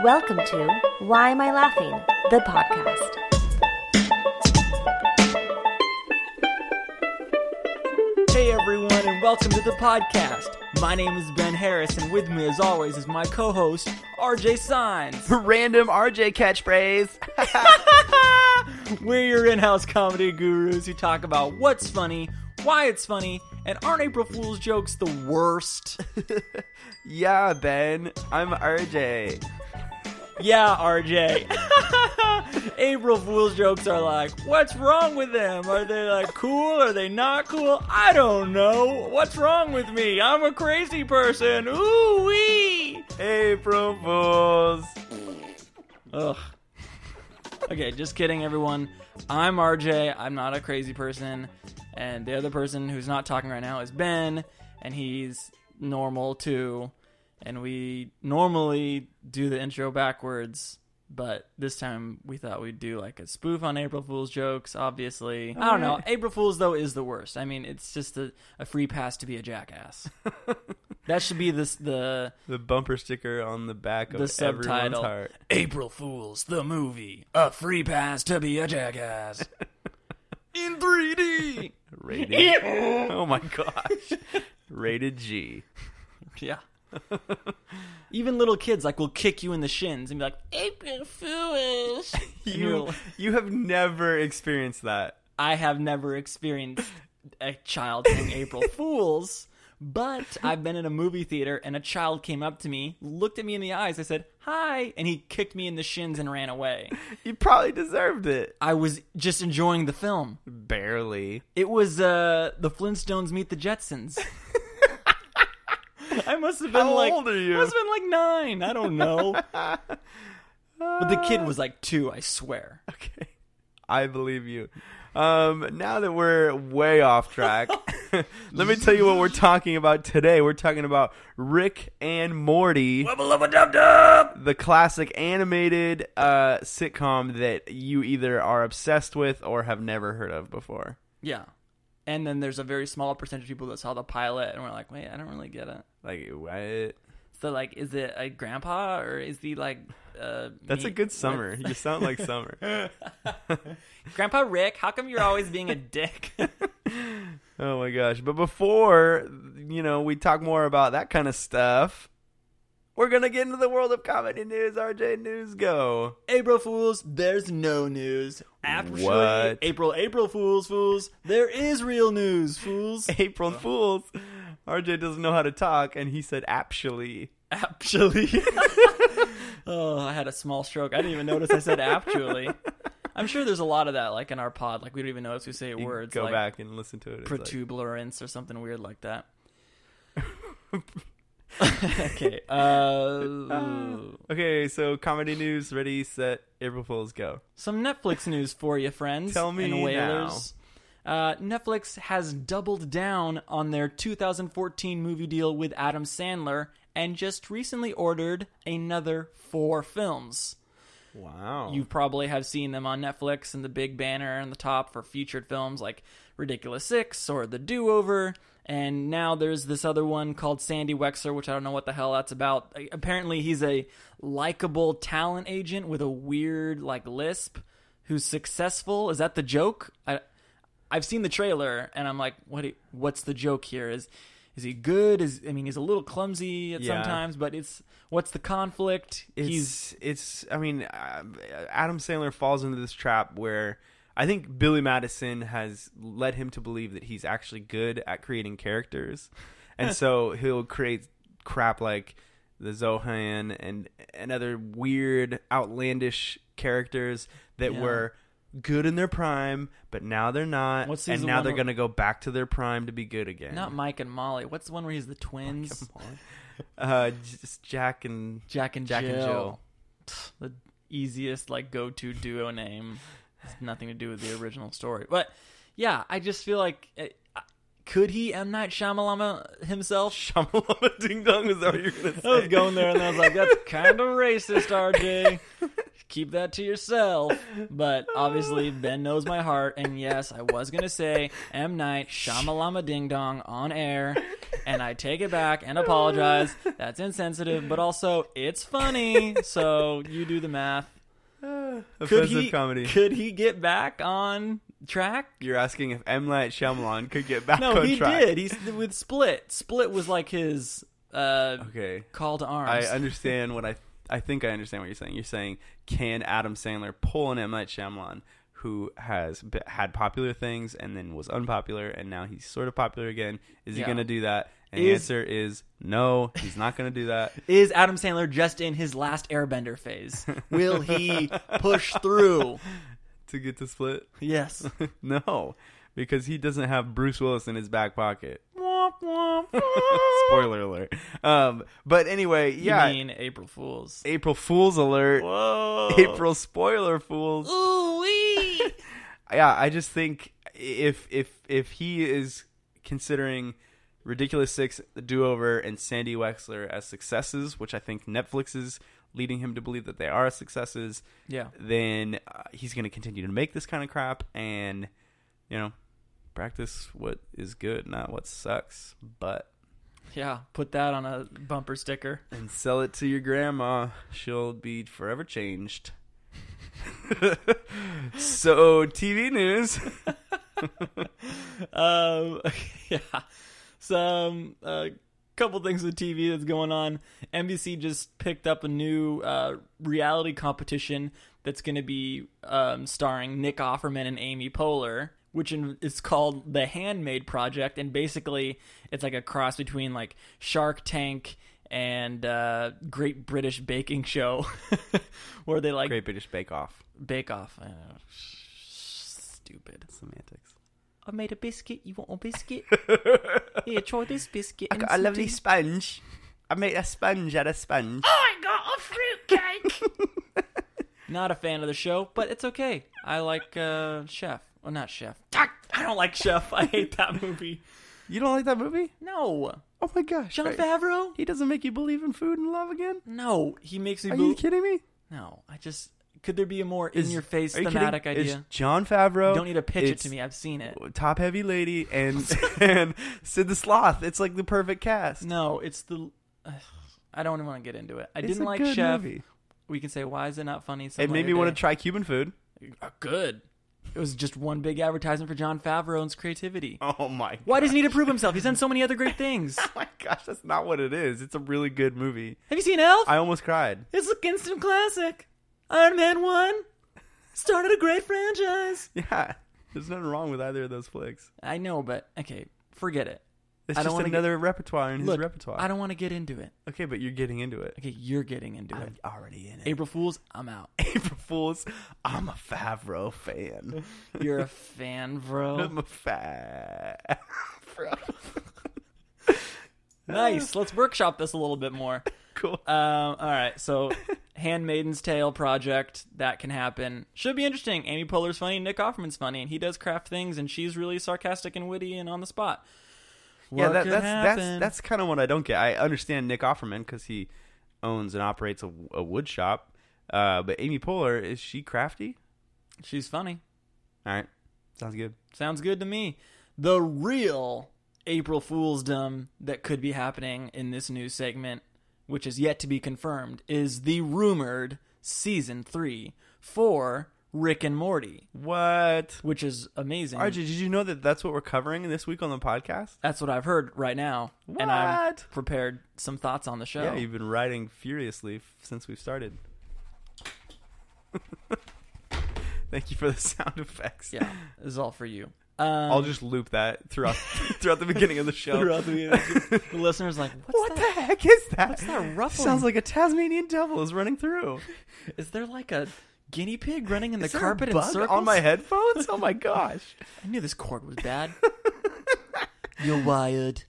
Welcome to Why Am I Laughing? The podcast. Hey everyone, and welcome to the podcast. My name is Ben Harris, and with me as always is my co-host, RJ Signs. Random RJ catchphrase. We're your in-house comedy gurus who talk about what's funny, why it's funny, and aren't April Fool's jokes the worst? Yeah, Ben. I'm RJ. Yeah, RJ. April Fool's jokes are like, what's wrong with them? Are they like cool? Are they not cool? I don't know. What's wrong with me? I'm a crazy person. Ooh wee. April Fools. Ugh. Okay, just kidding, everyone. I'm RJ. I'm not a crazy person. And the other person who's not talking right now is Ben. And he's normal, too. And we normally do the intro backwards. But this time we thought we'd do like a spoof on April Fool's jokes, obviously. I don't know. April Fool's, though, is the worst. I mean, it's just a free pass to be a jackass. That should be the bumper sticker on the back of the subtitle. Everyone's heart. April Fool's, the movie. A free pass to be a jackass. In 3D. Rated. Oh my gosh. Rated G. Yeah. Even little kids will kick you in the shins and be like, April Fools. You have never experienced that. I have never experienced a child saying April Fools, but I've been in a movie theater and a child came up to me, looked at me in the eyes, I said, hi, and he kicked me in the shins and ran away. You probably deserved it. I was just enjoying the film. Barely. It was the Flintstones meet the Jetsons. I must have been How old are you? I must have been like 9. I don't know. But the kid was like 2, I swear. Okay. I believe you. Now that we're way off track, let me tell you what we're talking about today. We're talking about Rick and Morty, the classic animated sitcom that you either are obsessed with or have never heard of before. Yeah. And then there's a very small percentage of people that saw the pilot and were like, wait, I don't really get it. Like, what? So, like, is it a grandpa or is he, like, That's a good Summer. You sound like Summer. Grandpa Rick, how come you're always being a dick? Oh, my gosh. But before, we talk more about that kind of stuff, we're going to get into the world of comedy news. RJ, news go. April Fools, there's no news. Actually, What? April Fools. There is real news, fools. April Fools. RJ doesn't know how to talk, and he said actually. Actually. Oh, I had a small stroke. I didn't even notice I said actually. I'm sure there's a lot of that, like, in our pod. Like, we don't even notice we say words. Go like back and listen to it. protuberance or something weird like that. Okay. Okay, so comedy news, ready, set, April Fools, go. Some Netflix news for you, friends. Tell me and whalers. Netflix has doubled down on their 2014 movie deal with Adam Sandler and just recently ordered another 4 films. Wow. You probably have seen them on Netflix and the big banner on the top for featured films like Ridiculous 6 or The Do-Over. And now there's this other one called Sandy Wexler, which I don't know what the hell that's about. Apparently he's a likable talent agent with a weird, lisp who's successful. Is that the joke? I've seen the trailer, and I'm like, what's the joke here? Is he good? He's a little clumsy at sometimes, but what's the conflict? Adam Sandler falls into this trap where I think Billy Madison has led him to believe that he's actually good at creating characters. And so he'll create crap like the Zohan and other weird, outlandish characters that were good in their prime, but now they're not. And now they're going to go back to their prime to be good again. Not Mike and Molly. What's the one where he's the twins? Just Jack and Jill. The easiest go-to duo name. Has nothing to do with the original story. But, yeah, I just feel like... could he M. Night Shyamalan himself? Shamalama Ding Dong, is that what you're going to say? I was going there and I was like, that's kind of racist, RJ. keep that to yourself. But obviously, Ben knows my heart. And yes, I was going to say M. Night Shyamalama Ding Dong on air. And I take it back and apologize. That's insensitive, but also it's funny. So you do the math. Offensive comedy. Could he get back on track? You're asking if M. Night Shyamalan could get back No, on he track. did. He's with Split. Split was like his Okay. call to arms. I understand what I think I understand what you're saying. You're saying, can Adam Sandler pull an M. Night Shyamalan who has had popular things and then was unpopular and now he's sort of popular again? Is he going to do that? And the answer is no, he's not going to do that. Is Adam Sandler just in his last Airbender phase? Will he push through? To get to Split? Yes. No, because he doesn't have Bruce Willis in his back pocket. Womp, womp, womp. Spoiler alert. But anyway, yeah. You mean April Fools. April Fool's alert. Whoa. April spoiler fools. Ooh-wee. Yeah, I just think if he is considering Ridiculous Six, The Do-Over, and Sandy Wexler as successes, which I think Netflix is leading him to believe that they are successes, Yeah. then he's going to continue to make this kind of crap and, practice what is good, not what sucks. But Yeah, put that on a bumper sticker. and sell it to your grandma. She'll be forever changed. So, TV news. Yeah. Some couple things with TV that's going on. NBC just picked up a new reality competition that's going to be starring Nick Offerman and Amy Poehler, which is called The Handmaid Project, and basically it's like a cross between like Shark Tank and Great British Baking Show, where they like Great British Bake Off. Bake Off. Stupid. Semantics. I made a biscuit. You want a biscuit? Here, try this biscuit. I got a lovely sponge. I made a sponge out of sponge. I got a fruitcake. Not a fan of the show, but it's okay. I like Chef. Well, not Chef. I don't like Chef. I hate that movie. You don't like that movie? No. Oh my gosh. Jon right. Favreau? He doesn't make you believe in food and love again? No. He makes me Are you kidding me? No. Could there be a more in-your-face Are you thematic kidding? idea? It's Jon Favreau. You don't need to pitch it It's to me. I've seen it. Top Heavy Lady and and Sid the Sloth. It's like the perfect cast. No, it's the... I don't even want to get into it. I It's didn't a like good Chef. movie. We can say, why is it not funny? It made me want to try Cuban food. Good. It was just one big advertisement for Jon Favreau's creativity. Oh my! Why does he need to prove himself? He's done so many other great things. Oh my gosh, that's not what it is. It's a really good movie. Have you seen Elf? I almost cried. It's an instant classic. Iron Man 1 started a great franchise. Yeah, there's nothing wrong with either of those flicks. I know, but okay, forget it. It's I don't just wanna another repertoire in his repertoire. I don't want to get into it. Okay, but you're getting into it. Okay, you're getting into it. I'm already in it. April Fools, I'm out. April Fools. I'm a Favreau fan. You're a fan, bro. I'm a Favreau. Nice. Let's workshop this a little bit more. Cool. All right, so Handmaiden's Tale project, that can happen. Should be interesting. Amy Poehler's funny, Nick Offerman's funny, and he does craft things, and she's really sarcastic and witty and on the spot. Yeah, What could happen? that's kind of what I don't get. I understand Nick Offerman because he owns and operates a wood shop, but Amy Poehler, is she crafty? She's funny. All right, sounds good. Sounds good to me. The real April Foolsdom that could be happening in this new segment, which is yet to be confirmed, is the rumored Season 3 for Rick and Morty, What? which is amazing. RJ, did you know that that's what we're covering this week on the podcast? That's what I've heard right now. And I've What? prepared some thoughts on the show. Yeah, you've been writing furiously since we've started. Thank you for the sound effects. Yeah, this is all for you. I'll just loop that throughout the beginning of the show. Throughout the listeners like, What the heck is that? What's that ruffling? Sounds like a Tasmanian devil is running through. Is there like a guinea pig running in the Is there a carpet in bug circles? on my headphones? Oh my gosh. I knew this cord was bad. You're wired.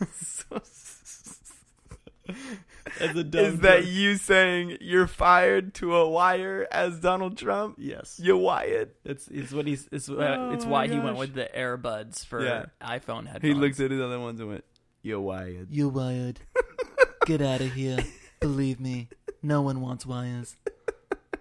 As a dumb Is that joke. you saying you're fired to a wire as Donald Trump? Yes. You're wired. It's what he's it's Oh it's my why he went gosh. with the AirBuds for Yeah. iPhone headphones. He looked at his other ones and went, "You're wired." You're wired. Get out of here. Believe me, no one wants wires.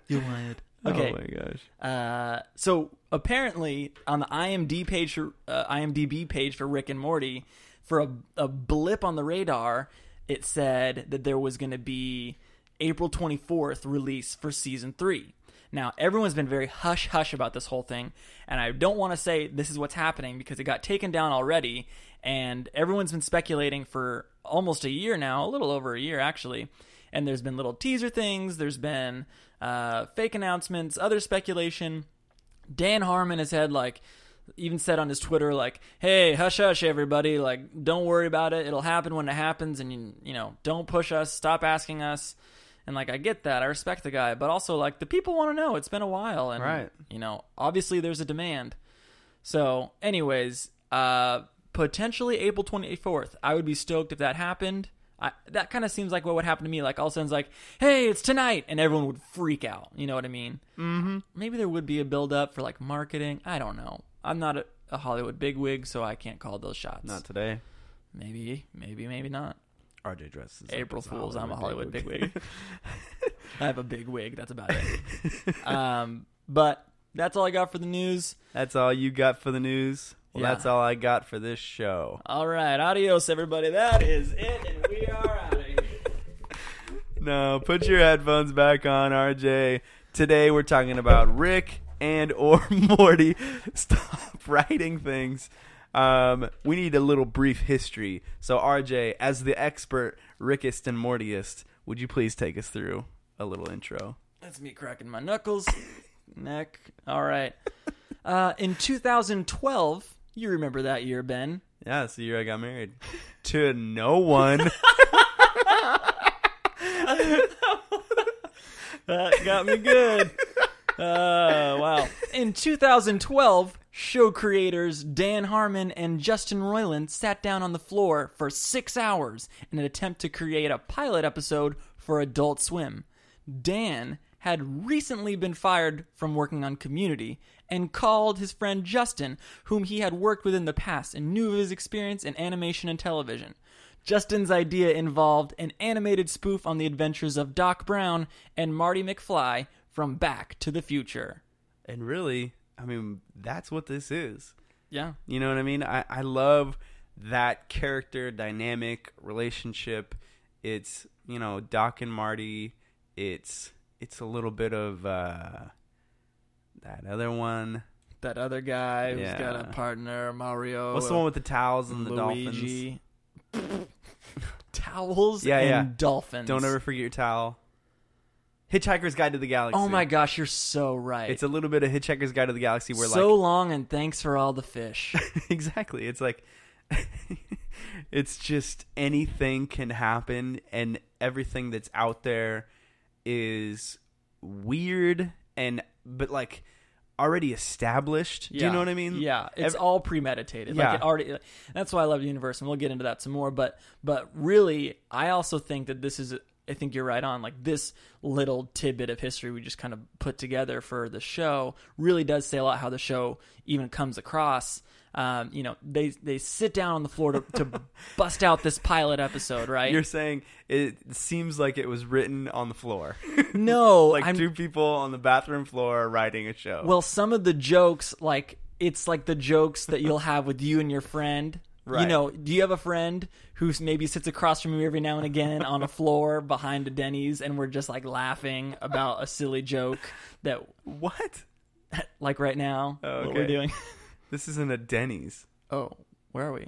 You're wired. Okay. Oh my gosh. So apparently on the IMDb page for Rick and Morty, for a blip on the radar, it said that there was going to be April 24th release for season 3. Now, everyone's been very hush-hush about this whole thing, and I don't want to say this is what's happening because it got taken down already, and everyone's been speculating for almost a year now, a little over a year actually, and there's been little teaser things, there's been fake announcements, other speculation. Dan Harmon has had, like, even said on his Twitter, like, hey, hush-hush, everybody, like, don't worry about it, it'll happen when it happens, and, you know, don't push us, stop asking us. And, like, I get that. I respect the guy. But also, like, the people want to know. It's been a while. And, right. You know, obviously there's a demand. So, anyways, potentially April 24th. I would be stoked if that happened. That kind of seems like what would happen to me. Like, all of a sudden it's like, hey, it's tonight. And everyone would freak out. You know what I mean? Mm-hmm. Maybe there would be a build-up for, like, marketing. I don't know. I'm not a Hollywood bigwig, so I can't call those shots. Not today. Maybe not. RJ dresses. April Fools. I'm a Hollywood bigwig. I have a big wig. That's about it. But that's all I got for the news. That's all you got for the news? Well, Yeah. that's all I got for this show. All right. Adios, everybody. That is it, and we are out of here. No, put your headphones back on, RJ. Today we're talking about Rick and or Morty. Stop writing things. We need a little brief history. So, RJ, as the expert Rickist and Mortyist, would you please take us through a little intro? That's me cracking my knuckles. Neck. All right. In 2012, you remember that year, Ben? Yeah, it's the year I got married. To no one. That got me good. Wow. In 2012, show creators Dan Harmon and Justin Roiland sat down on the floor for 6 hours in an attempt to create a pilot episode for Adult Swim. Dan had recently been fired from working on Community and called his friend Justin, whom he had worked with in the past and knew of his experience in animation and television. Justin's idea involved an animated spoof on the adventures of Doc Brown and Marty McFly from Back to the Future. And really, I mean, that's what this is. Yeah. You know what I mean? I love that character dynamic relationship. It's, you know, Doc and Marty. It's a little bit of that other one. That other guy who's Yeah. got a partner, Mario. What's the one with the towels and the Luigi. dolphins? Towels Yeah, and yeah. dolphins. Don't ever forget your towel. Hitchhiker's Guide to the Galaxy. Oh my gosh, you're so right. It's a little bit of Hitchhiker's Guide to the Galaxy where so long and thanks for all the fish. Exactly. It's like it's just anything can happen and everything that's out there is weird but like already established. Do you know what I mean? Yeah, it's all premeditated. Yeah. Like it already. That's why I love the universe, and we'll get into that some more. But really, I also think that this is. I think you're right on. Like this little tidbit of history we just kind of put together for the show really does say a lot how the show even comes across. You know, they sit down on the floor to bust out this pilot episode, right? You're saying it seems like it was written on the floor. No, Like two people on the bathroom floor writing a show. Well, some of the jokes, like it's like the jokes that you'll have with you and your friend. Right. You know, do you have a friend who maybe sits across from you every now and again on a floor behind a Denny's, and we're just like laughing about a silly joke that, what? like right now, Oh, what we're okay. doing? This isn't a Denny's. Oh, where are we?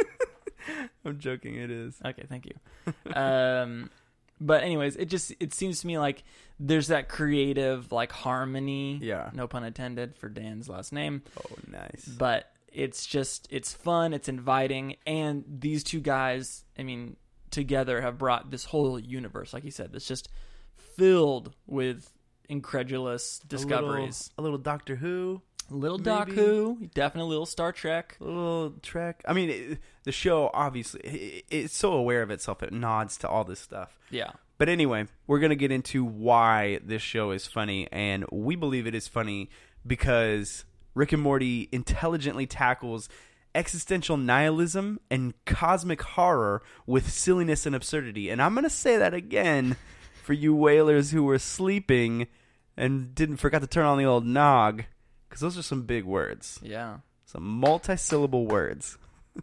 I'm joking. It is. Okay, thank you. But anyways, it seems to me like there's that creative like harmony. Yeah. No pun intended for Dan's last name. Oh, nice. But it's fun, it's inviting, and these two guys, I mean, together have brought this whole universe, like you said, that's just filled with incredulous discoveries. A little Doctor Who. A little Doc maybe. Who, definitely a little Star Trek. A little Trek. I mean, the show, obviously, it's so aware of itself. It nods to all this stuff. Yeah. But anyway, we're going to get into why this show is funny, and we believe it is funny because Rick and Morty intelligently tackles existential nihilism and cosmic horror with silliness and absurdity. And I'm going to say that again for you whalers who were sleeping. and forgot to turn on the old nog, because those are some big words. Yeah. Some multi-syllable words.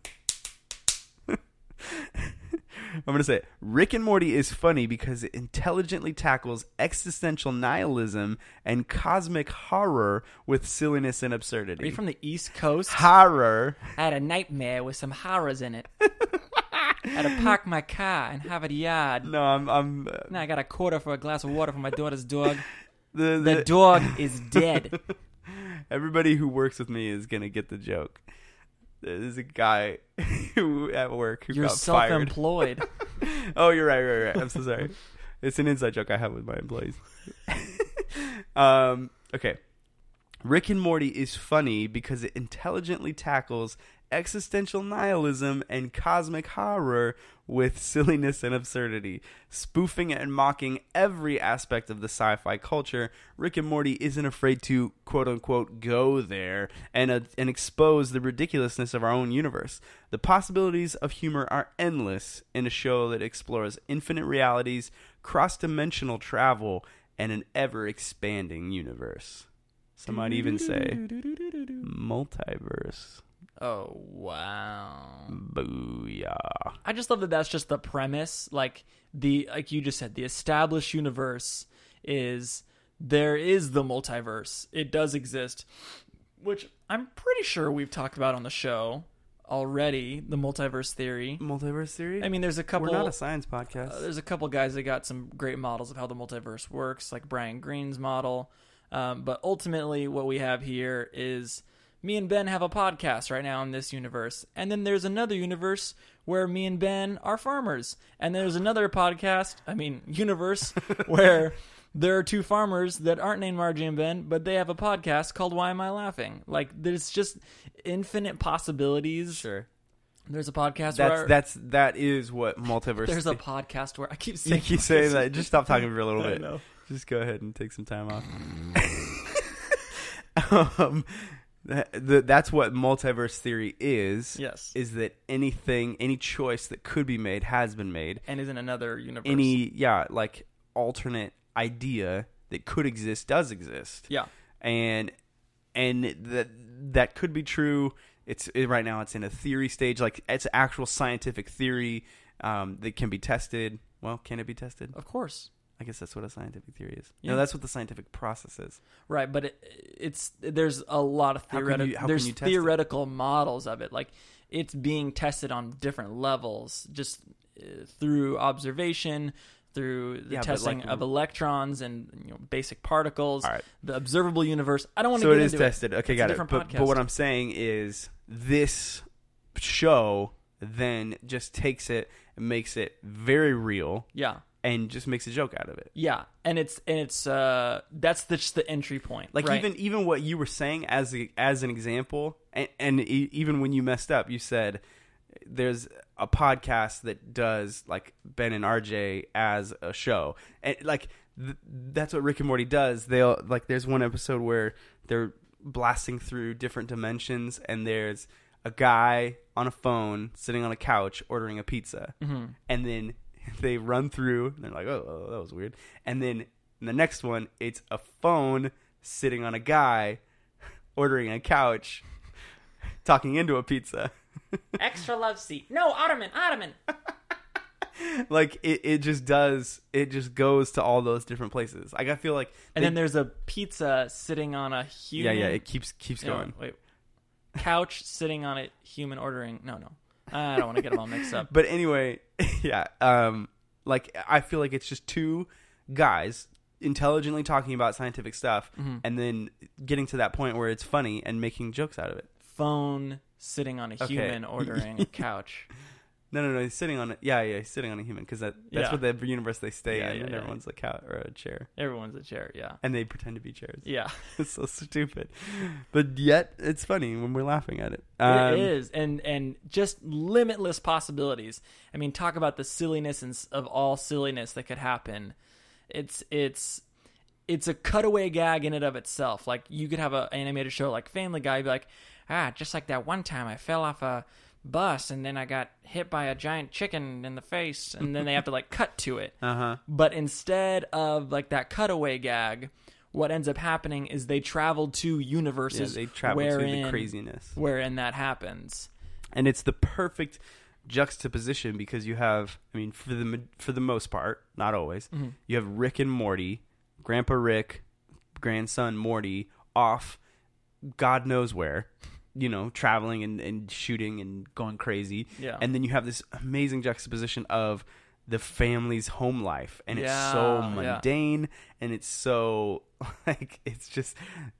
I'm going to say it. Rick and Morty is funny because it intelligently tackles existential nihilism and cosmic horror with silliness and absurdity. Are you from the East Coast? Horror. I had a nightmare with some horrors in it. I had to park my car and have it yard. No, I'm Now I got a quarter for a glass of water for my daughter's dog. the The dog is dead. Everybody who works with me is going to get the joke. There's a guy who at work who You're got fired. self-employed. Oh, you're right. I'm so sorry. It's an inside joke I have with my employees. Okay. Rick and Morty is funny because it intelligently tackles existential nihilism and cosmic horror with silliness and absurdity. Spoofing and mocking every aspect of the sci-fi culture, Rick and Morty isn't afraid to, quote-unquote, go there and expose the ridiculousness of our own universe. The possibilities of humor are endless in a show that explores infinite realities, cross-dimensional travel, and an ever-expanding universe. Some might even say multiverse. Oh, wow. Booyah. I just love that that's just the premise. Like you just said, the established universe is there is the multiverse. It does exist, which I'm pretty sure we've talked about on the show already, the multiverse theory. Multiverse theory? I mean, there's a couple... We're not a science podcast. There's a couple guys that got some great models of how the multiverse works, like Brian Greene's model. But ultimately, what we have here is... me and Ben have a podcast right now in this universe. And then there's another universe where me and Ben are farmers. And there's another universe where there are two farmers that aren't named Margie and Ben, but they have a podcast called Why Am I Laughing? Like, there's just infinite possibilities. Sure. There's a podcast that is what multiverse There's a podcast where I keep saying... You keep saying that. Just stop talking for a little I bit. know. Just go ahead and take some time off. That's what multiverse theory is. Yes. Is that any choice that could be made has been made. And is in another universe. Like alternate idea that could exist does exist. Yeah. And that could be true. Right now it's in a theory stage. Like it's actual scientific theory that can be tested. Well, can it be tested? Of course. I guess that's what a scientific theory is. Yeah. No, that's what the scientific process is. Right, but there's a lot of theoretical models of it. Like it's being tested on different levels, just through observation, through the testing of electrons and basic particles, right. The observable universe. I don't want to get into it. So it is tested. Okay, got it. But what I'm saying is this show then just takes it and makes it very real. Yeah. And just makes a joke out of it. Yeah, and it's that's just the entry point. Like right? even what you were saying as an example, and even when you messed up, you said there's a podcast that does like Ben and RJ as a show, and like that's what Rick and Morty does. They'll like there's one episode where they're blasting through different dimensions, and there's a guy on a phone sitting on a couch ordering a pizza, and then they run through, and they're like, oh, that was weird. And then in the next one, it's a phone sitting on a guy ordering a couch, talking into a pizza. Extra love seat. No, Ottoman. Like, it just goes to all those different places. Like, I feel like... And then there's a pizza sitting on a human... Yeah, it keeps going. Wait. Couch sitting on a human ordering... No. I don't want to get them all mixed up. But anyway, yeah. Like, I feel like it's just two guys intelligently talking about scientific stuff and then getting to that point where it's funny and making jokes out of it. Phone sitting on a human ordering a couch. No. He's sitting on it. Yeah. He's sitting on a human because that's what the universe they stay in. And everyone's a couch or a chair. Everyone's a chair. Yeah. And they pretend to be chairs. Yeah. It's so stupid, but yet it's funny when we're laughing at it. It is, and just limitless possibilities. I mean, talk about the silliness of all silliness that could happen. It's a cutaway gag in and of itself. Like you could have an animated show like Family Guy, be like, just like that one time I fell off a bus and then I got hit by a giant chicken in the face, and then they have to like cut to it. But instead of like that cutaway gag, what ends up happening is they travel to universes they travel to the craziness wherein that happens. And it's the perfect juxtaposition because you have, I mean, for the most part, not always, you have Rick and Morty, Grandpa Rick, grandson Morty, off God knows where, you know, traveling and shooting and going crazy. Yeah. And then you have this amazing juxtaposition of the family's home life, and it's so mundane, and it's so like it's just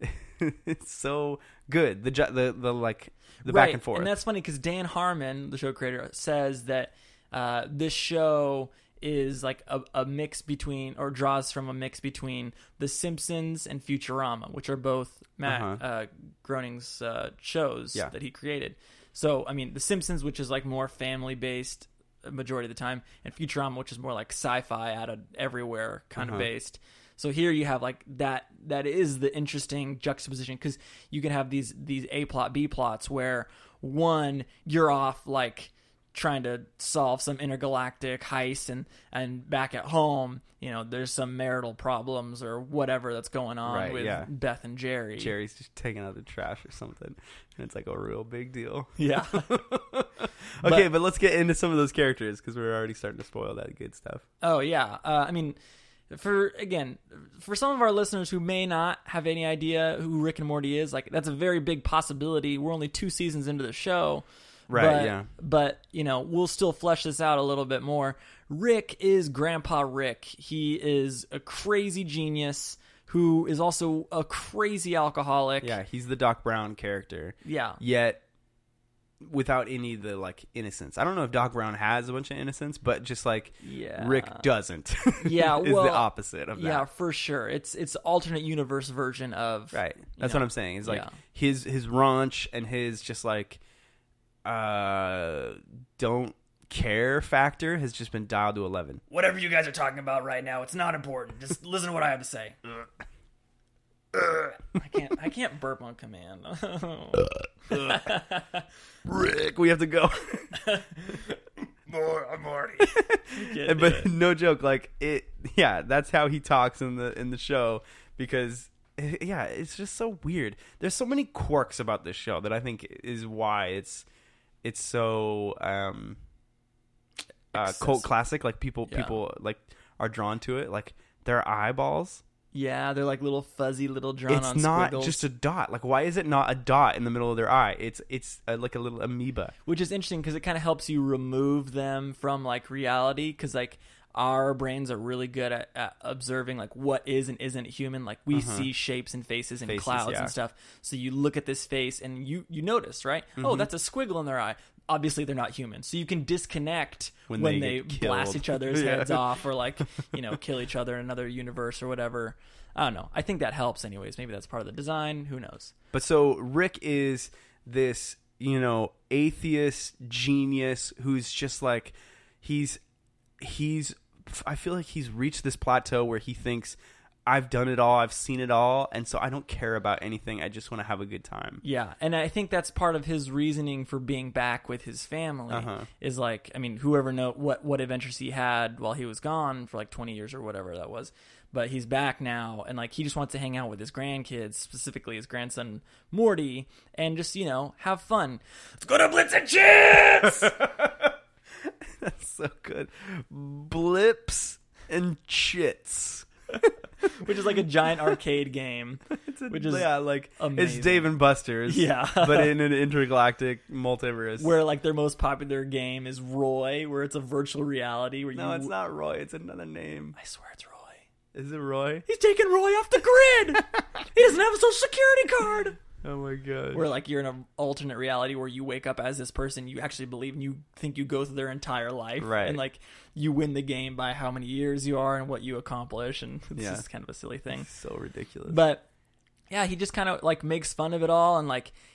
it's so good. The like the back and forth, and that's funny because Dan Harmon, the show creator, says that this show is like a mix between, or draws from a mix between The Simpsons and Futurama, which are both Matt Groening's shows that he created. So I mean, The Simpsons, which is like more family based majority of the time, and Futurama, which is more like sci-fi out of everywhere kind of based. So here you have like that is the interesting juxtaposition, because you can have these A plot, B plots where one, you're off like trying to solve some intergalactic heist, and back at home, you know, there's some marital problems or whatever that's going on with Beth and Jerry. Jerry's just taking out the trash or something, and it's like a real big deal. Yeah. Okay, but let's get into some of those characters, because we're already starting to spoil that good stuff. Oh, yeah. I mean, for some of our listeners who may not have any idea who Rick and Morty is, like, that's a very big possibility. We're only 2 seasons into the show. Right, But, you know, we'll still flesh this out a little bit more. Rick is Grandpa Rick. He is a crazy genius who is also a crazy alcoholic. Yeah, he's the Doc Brown character. Yeah. Yet without any of the like innocence. I don't know if Doc Brown has a bunch of innocence, but just like Rick doesn't. Yeah, is the opposite of that. Yeah, for sure. It's alternate universe version of right. That's what I'm saying. It's like his raunch and his just like don't care factor has just been dialed to 11. Whatever you guys are talking about right now, it's not important. Just listen to what I have to say. I can't burp on command. Rick, we have to go. I'm Marty. But no joke, like it. Yeah, that's how he talks in the show, because it's just so weird. There's so many quirks about this show that I think is why it's so cult classic. Like people like are drawn to it. Like their eyeballs. Yeah, they're like little fuzzy little drawn on squiggles. It's not squiggles. just a dot. Like, why is it not a dot in the middle of their eye? It's like a little amoeba. Which is interesting because it kind of helps you remove them from like reality, because like our brains are really good at observing like what is and isn't human. Like we see shapes and faces and clouds and stuff. So you look at this face and you notice, right? Oh, that's a squiggle in their eye. Obviously they're not human, so you can disconnect when they blast each other's heads off, or like, you know, kill each other in another universe or whatever. I don't know. I think that helps anyways. Maybe that's part of the design. Who knows? But so Rick is this, you know, atheist genius who's just like he's I feel like he's reached this plateau where he thinks, I've done it all, I've seen it all, and so I don't care about anything. I just want to have a good time. Yeah, and I think that's part of his reasoning for being back with his family. Is like, I mean, whoever know what adventures he had while he was gone for like 20 years or whatever that was. But he's back now, and like he just wants to hang out with his grandkids, specifically his grandson Morty, and just, you know, have fun. Let's go to Blitz and Chits! That's so good. Blips and Chits. Which is like a giant arcade game. Which is like amazing. It's Dave and Buster's. Yeah. But in an intergalactic multiverse. Where like their most popular game is Roy, where it's a virtual reality where No, it's not Roy, it's another name. I swear it's Roy. Is it Roy? He's taking Roy off the grid! He doesn't have a social security card! Oh my god. Where like you're in an alternate reality where you wake up as this person you actually believe, and you think you go through their entire life. Right. And like you win the game by how many years you are and what you accomplish, and it's just kind of a silly thing. So ridiculous. But yeah, he just kind of like makes fun of it all, and like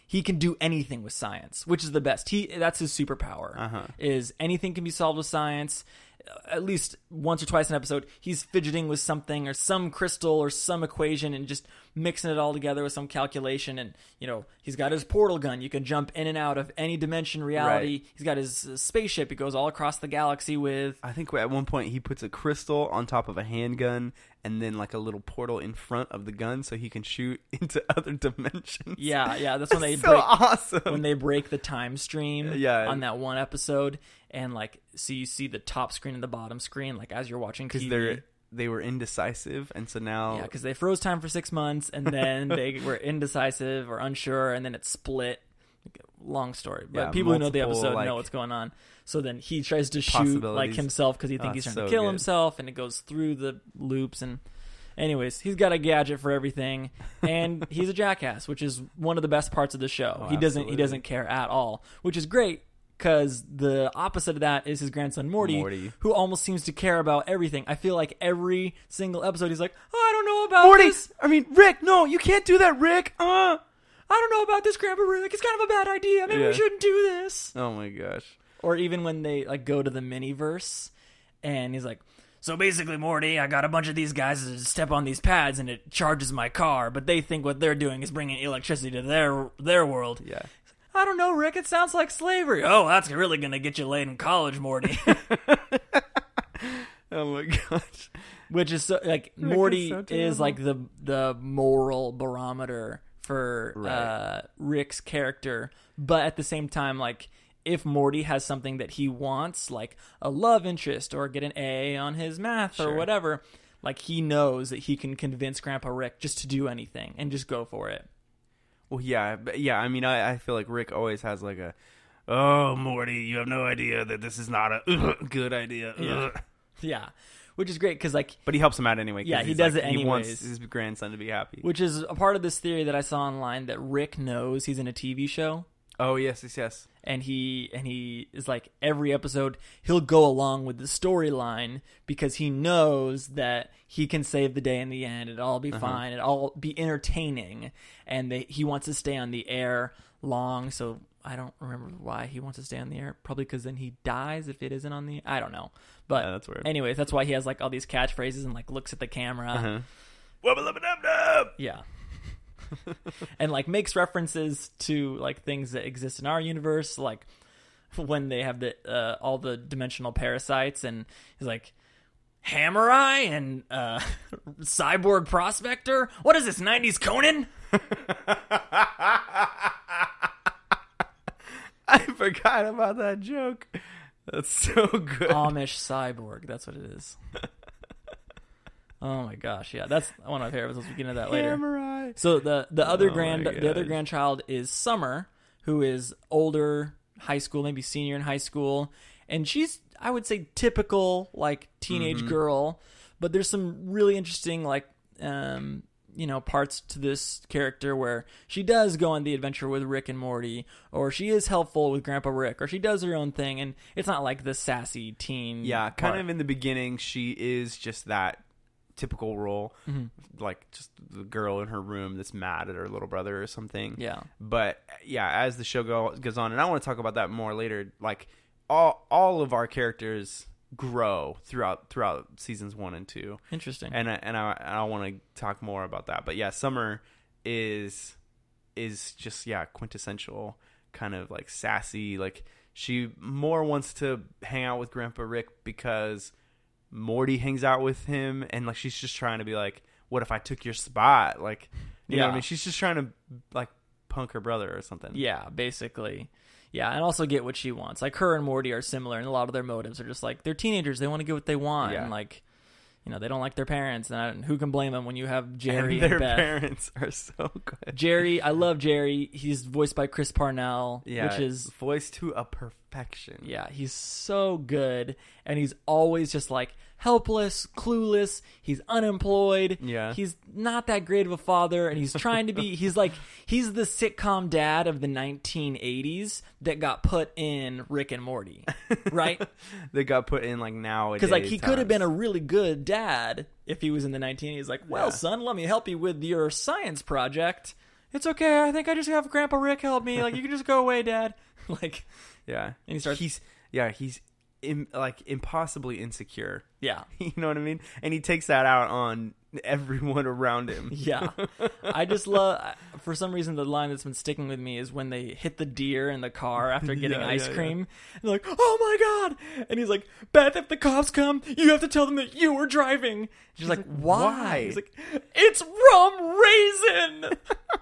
he can do anything with science, which is the best. That's his superpower. Is anything can be solved with science. At least once or twice an episode, he's fidgeting with something or some crystal or some equation and just mixing it all together with some calculation. And, he's got his portal gun. You can jump in and out of any dimension, reality. Right. He's got his spaceship he goes all across the galaxy with. I think at one point he puts a crystal on top of a handgun and then like a little portal in front of the gun so he can shoot into other dimensions. Yeah. That's when they so awesome. When they break the time stream on that one episode. And so you see the top screen and the bottom screen, as you're watching TV. Because they were indecisive, and so now... Yeah, because they froze time for 6 months, and then they were indecisive or unsure, and then it split. Long story. But people who know the episode know what's going on. So then he tries to shoot himself because he thinks he's trying to kill himself, and it goes through the loops. And anyways, he's got a gadget for everything, and he's a jackass, which is one of the best parts of the show. He doesn't care at all, which is great. Because the opposite of that is his grandson Morty, who almost seems to care about everything. I feel like every single episode he's like, I don't know about this. Rick, no, you can't do that, Rick. I don't know about this, Grandpa Rick. It's kind of a bad idea. Maybe we shouldn't do this. Oh my gosh. Or even when they go to the miniverse, and he's like, so basically, Morty, I got a bunch of these guys to step on these pads, and it charges my car, but they think what they're doing is bringing electricity to their world. Yeah. I don't know, Rick. It sounds like slavery. Oh, that's really going to get you laid in college, Morty. Oh, my gosh. Which is so, Morty is the moral barometer for Rick's character. But at the same time, if Morty has something that he wants, like a love interest or get an A on his math or whatever, he knows that he can convince Grandpa Rick just to do anything and just go for it. Well, yeah. I feel like Rick always has oh, Morty, you have no idea that this is not a good idea. Yeah. Which is great because, But he helps him out anyway. Yeah, he does it anyways. He wants his grandson to be happy. Which is a part of this theory that I saw online that Rick knows he's in a TV show. Oh, yes. And he is every episode he'll go along with the storyline because he knows that he can save the day in the end. It'll all be fine. It'll all be entertaining. And he wants to stay on the air long. So I don't remember why he wants to stay on the air. Probably because then he dies if it isn't on the. I don't know. But that's weird. Anyways, that's why he has all these catchphrases and looks at the camera. Wubba-lubba-dub-dub! Yeah. And makes references to things that exist in our universe, when they have the all the dimensional parasites, and he's like, Hammer Eye and Cyborg Prospector. What is this, 90s Conan? I forgot about that joke. That's so good. Amish Cyborg. That's what it is. Oh my gosh, yeah, that's one of my favorites. We'll get into that later. Hammer-eye. So the other grandchild is Summer, who is older, high school, maybe senior in high school, and she's, I would say, typical teenage girl, but there's some really interesting parts to this character where she does go on the adventure with Rick and Morty, or she is helpful with Grandpa Rick, or she does her own thing, and it's not like the sassy teen. Yeah, kind of in the beginning, she is just that typical role, just the girl in her room that's mad at her little brother or something. Yeah. But yeah, as the show goes on, and I want to talk about that more later, all of our characters grow throughout seasons 1 and 2. Interesting. And I want to talk more about that. But yeah, Summer is just quintessential kind of sassy. She more wants to hang out with Grandpa Rick because Morty hangs out with him, and she's just trying to be what if I took your spot? You know what I mean? She's just trying to punk her brother or something. Yeah, basically. Yeah, and also get what she wants. Her and Morty are similar, and a lot of their motives are just they're teenagers. They want to get what they want, and they don't like their parents. And who can blame them when you have Jerry and their Beth? Parents are so good. Jerry, I love Jerry. He's voiced by Chris Parnell, which is voiced to a perfection. Yeah, he's so good, and he's always just helpless, clueless. He's unemployed. Yeah, he's not that great of a father, and he's trying to be. He's the sitcom dad of the 1980s that got put in Rick and Morty, right? They got put in nowadays. Because he could have been a really good dad if he was in the 1980s. Well, son, let me help you with your science project. it's okay. I think I just have Grandpa Rick help me. Like, you can just go away, Dad. Like, Yeah. and he starts. He's impossibly insecure. Yeah. You know what I mean? And he takes that out on everyone around him. Yeah. I just love, for some reason, the line that's been sticking with me is when they hit the deer in the car after getting ice cream. And they're like, oh my God. And he's like, Beth, if the cops come, you have to tell them that you were driving. She's like, why? He's like, it's rum raisin.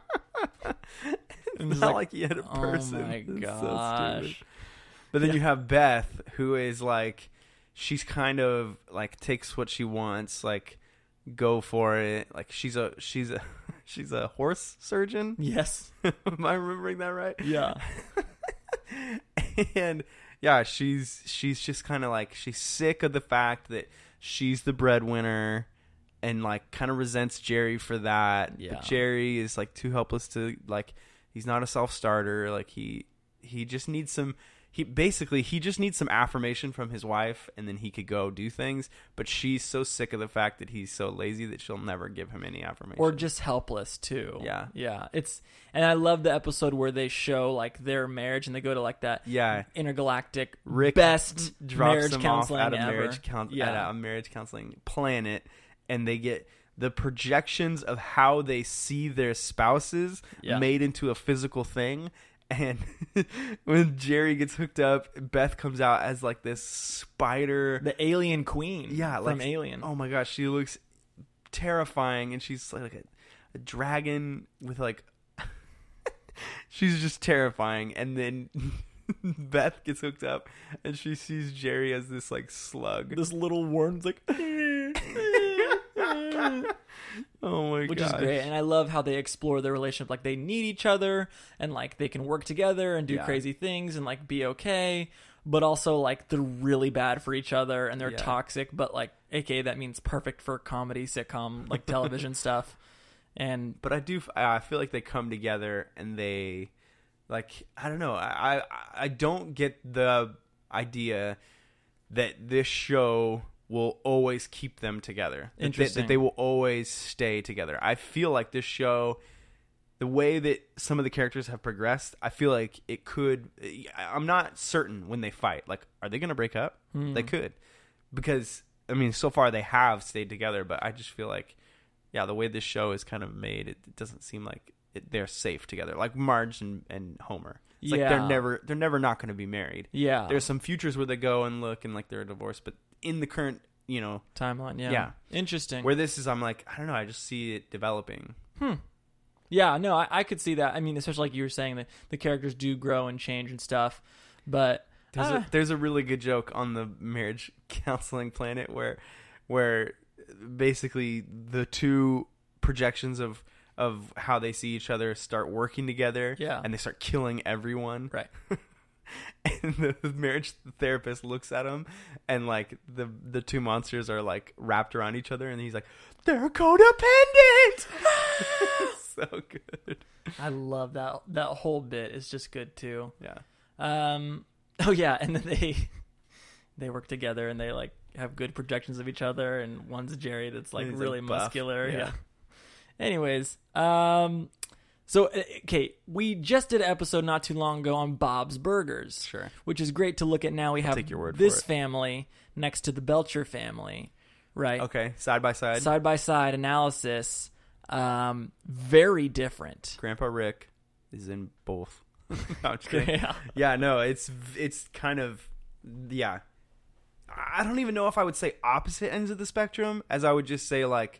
It's not like he had a person. Oh my It's so gosh. stupid. But then you have Beth, who is like, she's kind of like takes what she wants, like go for it. Like she's a horse surgeon. Yes. Am I remembering that right? Yeah. And yeah, she's just kind of like, she's sick of the fact that she's the breadwinner and like kind of resents Jerry for that. Yeah. But Jerry is like too helpless to, like, he's not a self-starter. Like he just needs some, he just needs some affirmation from his wife, and then he could go do things. But she's so sick of the fact that he's so lazy that she'll never give him any affirmation. Or just helpless too. Yeah. Yeah. And I love the episode where they show like their marriage and they go to like that intergalactic Rick best drops marriage them counseling off at ever. at a marriage counseling planet, and they get the projections of how they see their spouses made into a physical thing. And when Jerry gets hooked up, Beth comes out as like this spider, The alien queen. yeah, From like, Alien. Oh my gosh, she looks terrifying, and she's like a dragon with like she's just terrifying. And then Beth gets hooked up, and she sees Jerry as this like slug, This little worm's like oh my god, which is great. And I love how they explore their relationship. Like they need each other, and like they can work together and do crazy things and like be okay. But also like they're really bad for each other and they're toxic. But like, aka that means perfect for comedy, sitcom, like television stuff. And but I feel like they come together and they, like, I don't know. I don't get the idea that this show will always keep them together. Interesting. That they will always stay together. I feel like this show, the way that some of the characters have progressed, I feel like it could. I'm not certain when they fight. Like, are they going to break up? They could, because I mean, so far they have stayed together. But I just feel like, yeah, the way this show is kind of made, it doesn't seem like they're safe together. Like Marge and Homer. It's like they're never not going to be married. yeah, There's some futures where they go and look and like they're divorced, but in the current, timeline. Yeah. Interesting. where this is, I'm like, I don't know, I just see it developing. Yeah, no, I could see that. I mean, especially like you were saying, that the characters do grow and change and stuff. But There's a really good joke on the marriage counseling planet where basically the two projections of how they see each other start working together, and they start killing everyone. Right. And the marriage therapist looks at him, and like the two monsters are like wrapped around each other, and he's like, they're codependent. So good. I love that whole bit. Is just good too. Yeah. Oh yeah, and then they work together and they like have good projections of each other, and one's Jerry that's like He's, really like, buff. muscular. Yeah. Yeah. Anyways, so okay, we just did an episode not too long ago on Bob's Burgers. Sure. Which is great to look at now. We have take your word this for it. family next to the Belcher family, right? Okay. Side by side. Side by side analysis. Very different. Grandpa Rick is in both. No, I'm just kidding. Yeah. Yeah, no, it's kind of, yeah. I don't even know if I would say opposite ends of the spectrum, as I would just say like,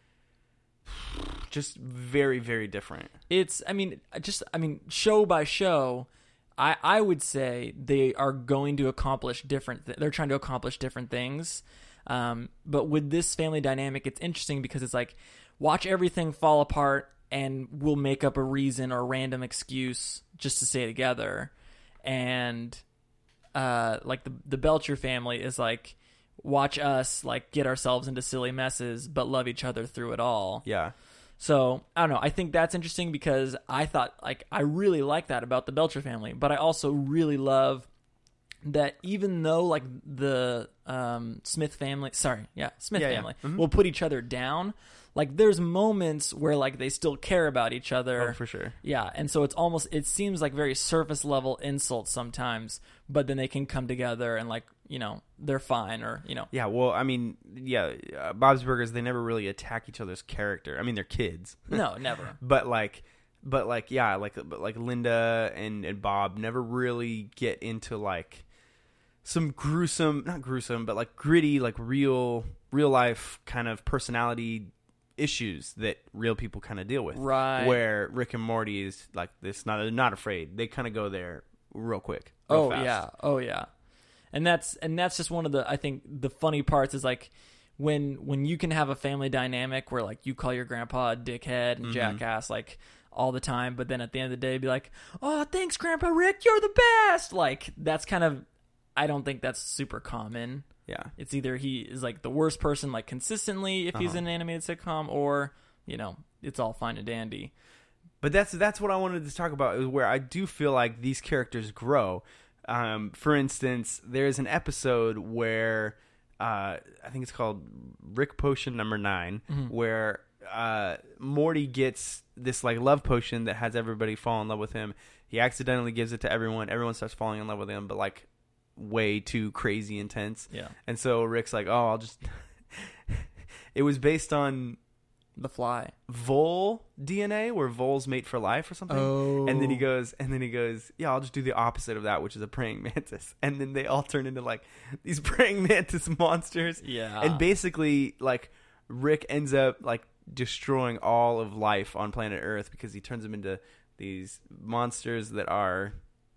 just very, very different. I mean, show by show, I would say they are going to accomplish they're trying to accomplish different things. But with this family dynamic, it's interesting because it's like, watch everything fall apart and we'll make up a reason or a random excuse just to stay together. And like the Belcher family is like, watch us like get ourselves into silly messes but love each other through it all. Yeah. So I don't know, I think that's interesting because I thought, like, I really like that about the Belcher family, but I also really love that even though like the Smith family Mm-hmm. will put each other down, like there's moments where like they still care about each other. Oh, for sure. Yeah, and so it seems like very surface level insults sometimes, but then they can come together and like, you know, they're fine, or, you know. Yeah, well, I mean, Bob's Burgers, they never really attack each other's character. I mean, they're kids. No, never. But Linda and Bob never really get into like some not gruesome, but like gritty, like real life kind of personality issues that real people kind of deal with. Right. Where Rick and Morty is like this, they're not afraid. They kind of go there real quick. Oh fast. yeah. Oh yeah. And that's just one of the, I think the funny parts is like when you can have a family dynamic where like you call your grandpa a dickhead and jackass like all the time, but then at the end of the day be like, oh, thanks Grandpa Rick, you're the best. Like that's kind of, I don't think that's super common. Yeah. It's either he is like the worst person like consistently if he's in an animated sitcom, or, you know, it's all fine and dandy. But that's what I wanted to talk about, is where I do feel like these characters grow. For instance, there's an episode where I think it's called Rick Potion number 9, where Morty gets this like love potion that has everybody fall in love with him. He accidentally gives it to everyone. Everyone starts falling in love with him, but like way too crazy intense. Yeah. And so Rick's like, oh, I'll just it was based on The Fly. Vole DNA, where voles mate for life or something. Oh. And then he goes, yeah, I'll just do the opposite of that, which is a praying mantis. And then they all turn into like these praying mantis monsters. Yeah. And basically like Rick ends up like destroying all of life on planet Earth because he turns them into these monsters that are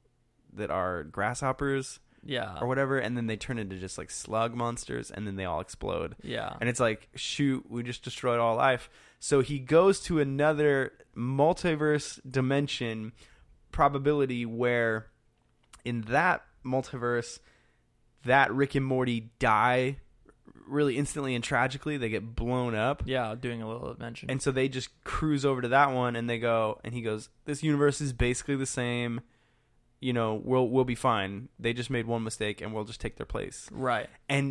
grasshoppers. Yeah. Or whatever, and then they turn into just like slug monsters, and then they all explode. Yeah. And it's like, shoot, we just destroyed all life. So he goes to another multiverse dimension probability where in that multiverse, that Rick and Morty die really instantly and tragically. They get blown up. Yeah, doing a little dimension. And so they just cruise over to that one, and they go, and he goes, this universe is basically the same. You know, we'll be fine. They just made one mistake, and we'll just take their place. Right. And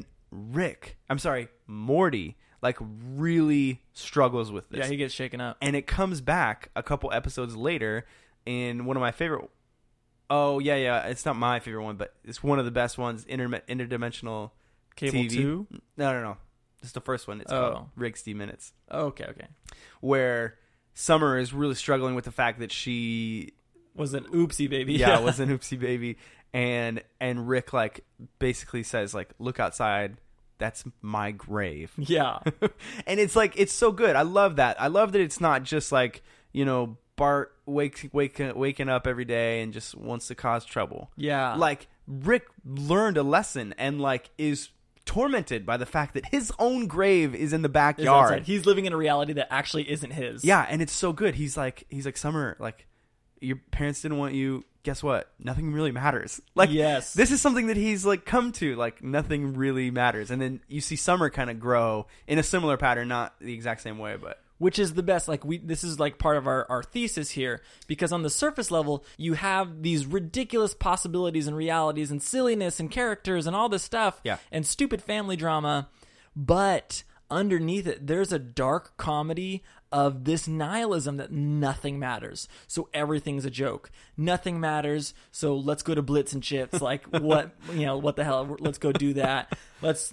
Morty, like, really struggles with this. Yeah, he gets shaken up. And it comes back a couple episodes later in one of my favorite... Oh, yeah, it's not my favorite one, but it's one of the best ones, interdimensional Cable TV. 2? No. It's the first one. It's called Rick's D-Minutes. Okay. Where Summer is really struggling with the fact that she... was an oopsie baby. Yeah, it was an oopsie baby. And Rick like basically says like, look outside, that's my grave. Yeah. And it's like, it's so good. I love that. I love that it's not just like, you know, Bart waking up every day and just wants to cause trouble. Yeah. Like Rick learned a lesson and like is tormented by the fact that his own grave is in the backyard. He's living in a reality that actually isn't his. Yeah, and it's so good. He's like Summer, like, your parents didn't want you. Guess what? Nothing really matters. Like, yes. This is something that he's like come to. Like, nothing really matters. And then you see Summer kind of grow in a similar pattern, not the exact same way, but which is the best. Like this is like part of our thesis here, because on the surface level, you have these ridiculous possibilities and realities and silliness and characters and all this stuff, yeah, and stupid family drama, but underneath it, there's a dark comedy of this nihilism that nothing matters. So everything's a joke. Nothing matters. So let's go to Blitz and Chips. Like what the hell? Let's go do that. Let's,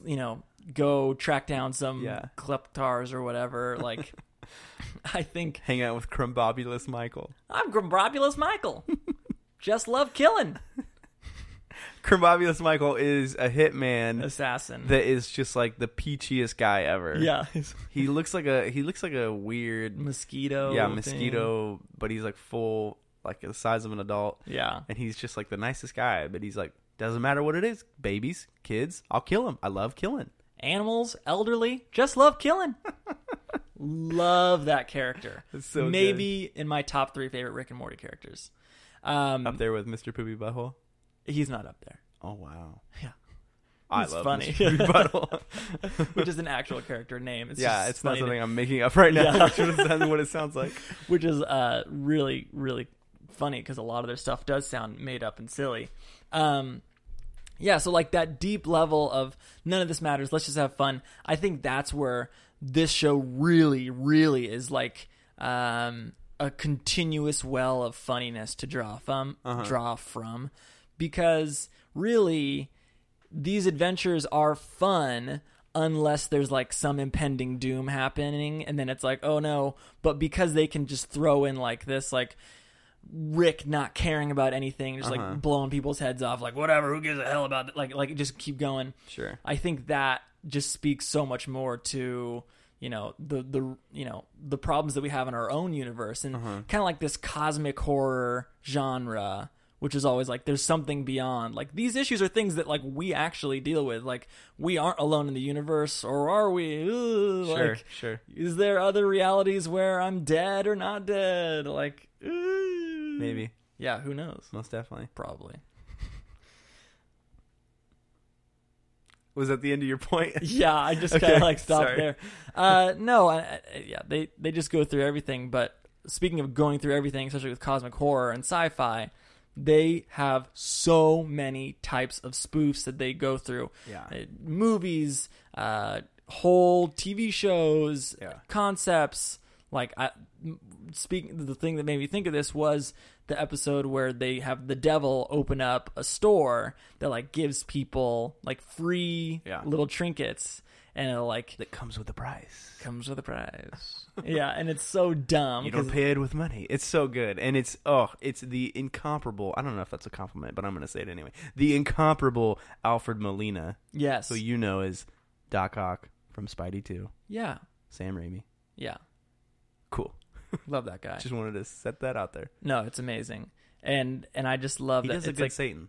go track down some kleptars or whatever. Like, I think hang out with Crumbobulous Michael. I'm Crumbobulous Michael. Just love killing. Crumbobulous Michael is a hitman assassin that is just like the peachiest guy ever. Yeah, he looks like a weird mosquito. Yeah, mosquito, but he's like full, like the size of an adult. Yeah, and he's just like the nicest guy. But he's like, doesn't matter what it is, babies, kids, I'll kill him. I love killing animals, elderly, just love killing. Love that character. It's so maybe good. In my top 3 favorite Rick and Morty characters. Up there with Mr. Poopy Butthole. He's not up there. Oh wow! Yeah, I love funny. Mr. Poopy Butthole, which is an actual character name. It's not something I'm making up right now. Yeah. Which is what it sounds like. Which is really, really funny because a lot of their stuff does sound made up and silly. Yeah, so like that deep level of none of this matters, let's just have fun. I think that's where this show really, really is like a continuous well of funniness to draw from, because really these adventures are fun unless there's like some impending doom happening, and then it's like, oh no. But because they can just throw in like this, like Rick not caring about anything, just like blowing people's heads off, like whatever, who gives a hell about it? Like just keep going. Sure. I think that just speaks so much more to, you know, the problems that we have in our own universe, and kind of like this cosmic horror genre, which is always like there's something beyond. Like these issues are things that like we actually deal with. Like we aren't alone in the universe, or are we? Sure, like, sure. Is there other realities where I'm dead or not dead? Like maybe. Yeah, who knows? Most definitely. Probably. Was that the end of your point? Yeah, I just Okay, kind of like stopped sorry. there. No, yeah, they just go through everything. But speaking of going through everything, especially with cosmic horror and sci-fi, they have so many types of spoofs that they go through. Yeah. Movies, whole TV shows, concepts. Like the thing that made me think of this was the episode where they have the devil open up a store that like gives people like free little trinkets, and it'll like That comes with a price. comes with a prize. Yeah, and it's so dumb. You don't pay it with money. It's so good. And it's the incomparable, I don't know if that's a compliment, but I'm going to say it anyway. The incomparable Alfred Molina. Yes. So you know is Doc Ock from Spidey 2. Yeah. Sam Raimi. Yeah. Cool. Love that guy. Just wanted to set that out there. No, it's amazing. And I just love He that does a it's good like Satan.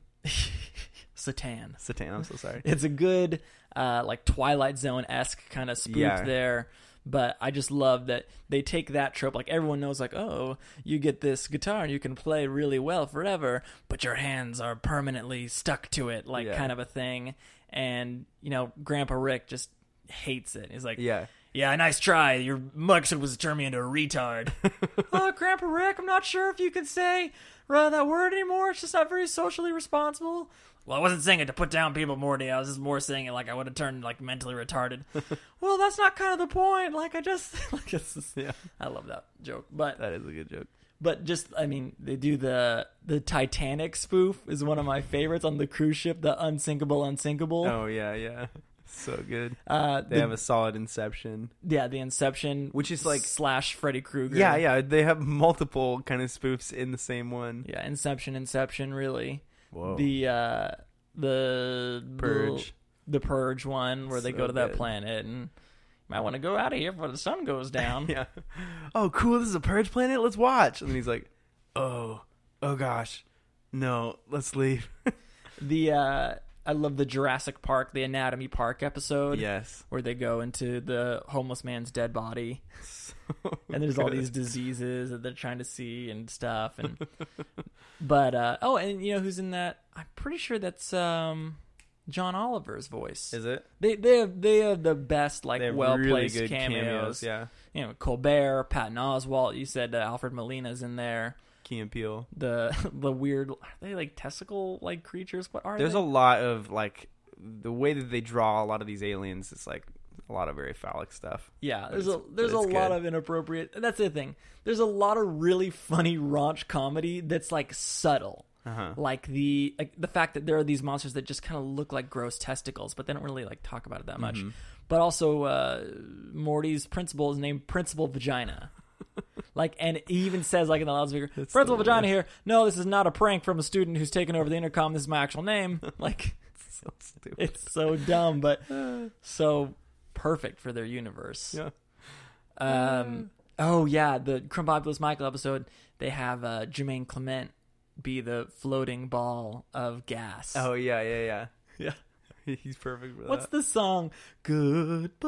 Satan. Satan, I'm so sorry. It's a good like Twilight Zone-esque kind of spoof there. But I just love that they take that trope. Like everyone knows, like, oh, you get this guitar and you can play really well forever, but your hands are permanently stuck to it, like kind of a thing. And, you know, Grandpa Rick just hates it. He's like, yeah, nice try. Your mugshot was to turn me into a retard. Oh, Grandpa Rick, I'm not sure if you could say that word anymore. It's just not very socially responsible. Well, I wasn't saying it to put down people, Morty. I was just more saying it like I would have turned like mentally retarded. Well, that's not kind of the point. Like I just, like it's just, I love that joke. But that is a good joke. But just, I mean, they do the Titanic spoof is one of my favorites on the cruise ship. The unsinkable. Oh yeah. So good. They have a solid Inception. Yeah, the Inception, which is like / Freddy Krueger. Yeah. They have multiple kind of spoofs in the same one. Yeah, Inception, really. Whoa. The Purge. The Purge one where they go to that good. planet and you might want to go out of here before the sun goes down. Yeah. Oh, cool. This is a Purge planet. Let's watch. And then he's like, oh gosh, no, let's leave. I love the Jurassic Park, the Anatomy Park episode. Yes. Where they go into the homeless man's dead body. And there's all these diseases that they're trying to see and stuff. And but and you know who's in that? I'm pretty sure that's John Oliver's voice. Is it? They have the best like well placed really good cameos. Yeah. You know, Colbert, Patton Oswalt. You said Alfred Molina's in there. Key and Peele. The weird, are they like testicle like creatures? What are There's they? a lot of like the way that they draw a lot of these aliens. It's like a lot of very phallic stuff. Yeah, there's a lot of inappropriate. That's the thing. There's a lot of really funny raunch comedy that's like subtle. Like the fact that there are these monsters that just kind of look like gross testicles, but they don't really like talk about it that much. But also, Morty's principal is named Principal Vagina. Like, and he even says, like in the loudspeaker, Principal Vagina here. No, this is not a prank from a student who's taken over the intercom. This is my actual name. Like, so stupid. It's so dumb, but so perfect for their universe. Yeah. Oh yeah, the Crumbobulous Michael episode. They have Jermaine Clement be the floating ball of gas. Oh yeah. Yeah. He's perfect for that. What's the song? Goodbye,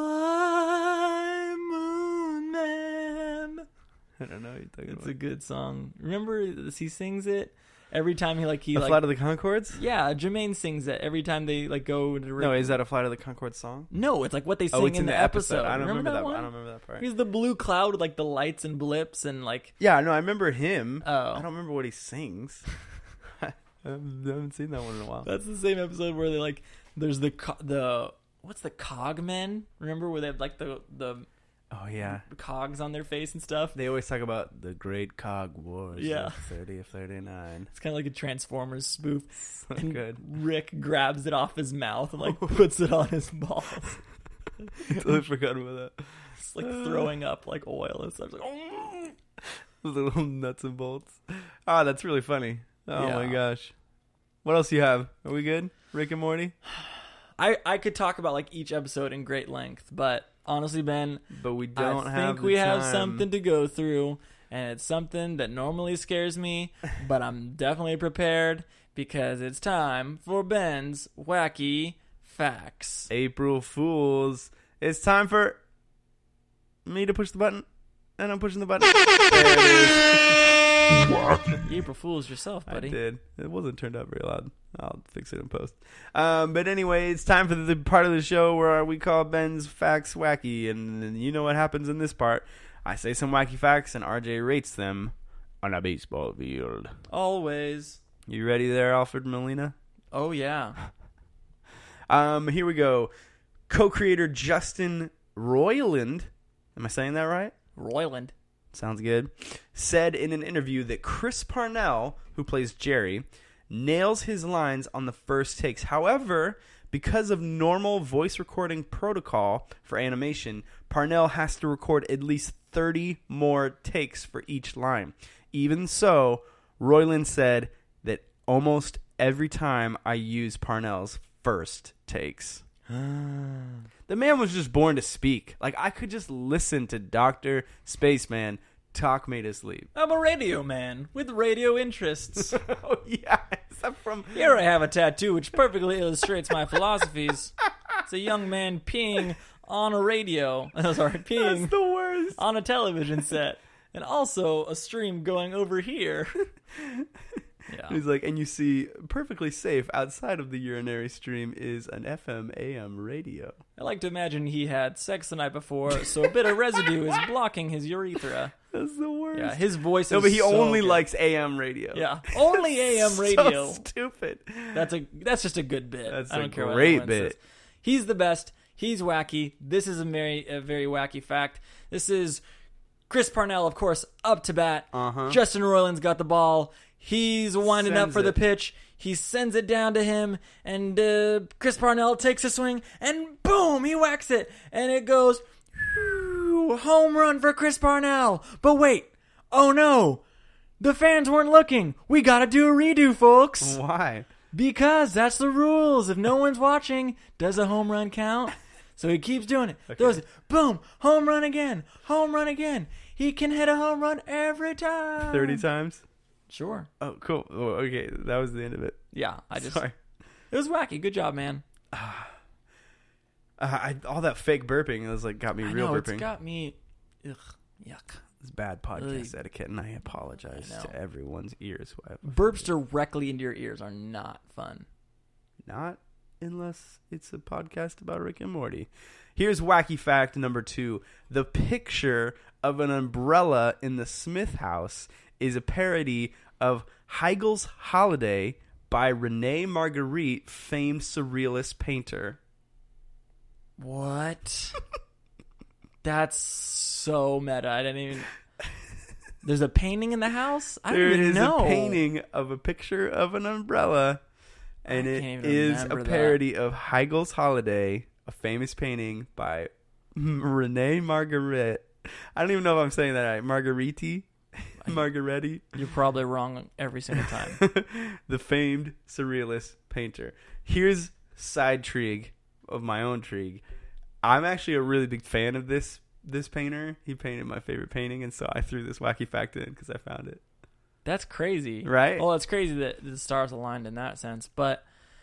Moon Man. I don't know what you're talking It's about. a good song. Remember, he sings it every time he Flight of the Conchords? Yeah, Jermaine sings it every time they like go to. No, is that a Flight of the Conchords song? No, it's like what they sing it's in the episode. I don't remember that. one? I don't remember that part. He's the blue cloud with like the lights and blips and like. Yeah, no, I remember him. Oh. I don't remember what he sings. I I haven't seen that one in a while. That's the same episode where they like. There's the what's the Cogmen? Remember where they have like the Oh yeah, cogs on their face and stuff. they always talk about the Great Cog Wars. Yeah. of 30 of 39. It's kind of like a Transformers spoof. So And good. Rick grabs it off his mouth and like puts it on his balls. Totally forgot about that. It's like throwing up like oil and stuff. It's like, oh. The little nuts and bolts. Ah, that's really funny. Oh my Yeah. gosh. What else do you have? Are we good? Rick and Morty? I could talk about like each episode in great length, but honestly, Ben, But we don't I have think the we have time. something to go through, and it's something that normally scares me, but I'm definitely prepared because it's time for Ben's Wacky Facts. April Fools. It's time for me to push the button. And I'm pushing the button. There it is. You April Fools yourself, I buddy. did. It wasn't turned out very loud. I'll fix it in post. But anyway, it's time for the part of the show where we call Ben's Facts Wacky. And you know what happens in this part. I say some wacky facts and RJ rates them on a baseball field. Always. You ready there, Alfred Molina? Oh, yeah. Here we go. Co-creator Justin Roiland. Am I saying that right? Roiland. Sounds good. Said in an interview that Chris Parnell, who plays Jerry, nails his lines on the first takes. However, because of normal voice recording protocol for animation, Parnell has to record at least 30 more takes for each line. Even so, Roiland said that almost every time I use Parnell's first takes. The man was just born to speak. Like, I could just listen to Dr. Spaceman talk me to sleep. I'm a radio man with radio interests. Oh, yeah. Is that from... Here I have a tattoo which perfectly illustrates my philosophies. It's a young man peeing on a radio. Sorry, peeing That's the worst. on a television set. And also a stream going over here. Yeah. He's like, and you see, perfectly safe outside of the urinary stream is an FM AM radio. I like to imagine he had sex the night before, so a bit of residue is blocking his urethra. That's the worst. Yeah, his voice No, is but he so only good. likes AM radio. Yeah, only AM radio. So stupid. That's just a good bit. That's I don't a care what great anyone bit. says. He's the best. He's wacky. This is a very wacky fact. This is Chris Parnell, of course, up to bat. Uh-huh. Justin Roiland's got the ball. He's winding up Sends for the it. pitch. He sends it down to him, and Chris Parnell takes a swing, and boom, he whacks it, and it goes whew, home run for Chris Parnell. But wait, oh no, the fans weren't looking. We gotta do a redo, folks. Why? Because that's the rules. If no one's watching, does a home run count? So he keeps doing it. Okay. Throws it. Boom. Home run again. Home run again. He can hit a home run every time. 30 times? Sure. Oh, cool. Oh, okay, that was the end of it. Yeah, I just... Sorry. It was wacky. Good job, man. All that fake burping, it was like got me I real know, burping. it's got me... Ugh, yuck. It's bad podcast Ugh. etiquette, and I apologize I know. to everyone's ears. who have Burps offended. directly into your ears are not fun. Not unless it's a podcast about Rick and Morty. Here's wacky fact number 2. The picture of an umbrella in the Smith house is a parody of Heigl's Holiday by Rene Marguerite, famed surrealist painter. What? That's so meta. I didn't even... There's a painting in the house? I There don't even is know. a painting of a picture of an umbrella, and I it can't even is a remember that. parody of Heigl's Holiday, a famous painting by Rene Marguerite. I don't even know if I'm saying that right. Margheriti? Margaretti? You're probably wrong every single time. The famed surrealist painter. Here's side trig of my own trig. I'm actually a really big fan of this painter. He painted my favorite painting, and so I threw this wacky fact in because I found it. That's crazy. Right? Well, it's crazy that the stars aligned in that sense. But,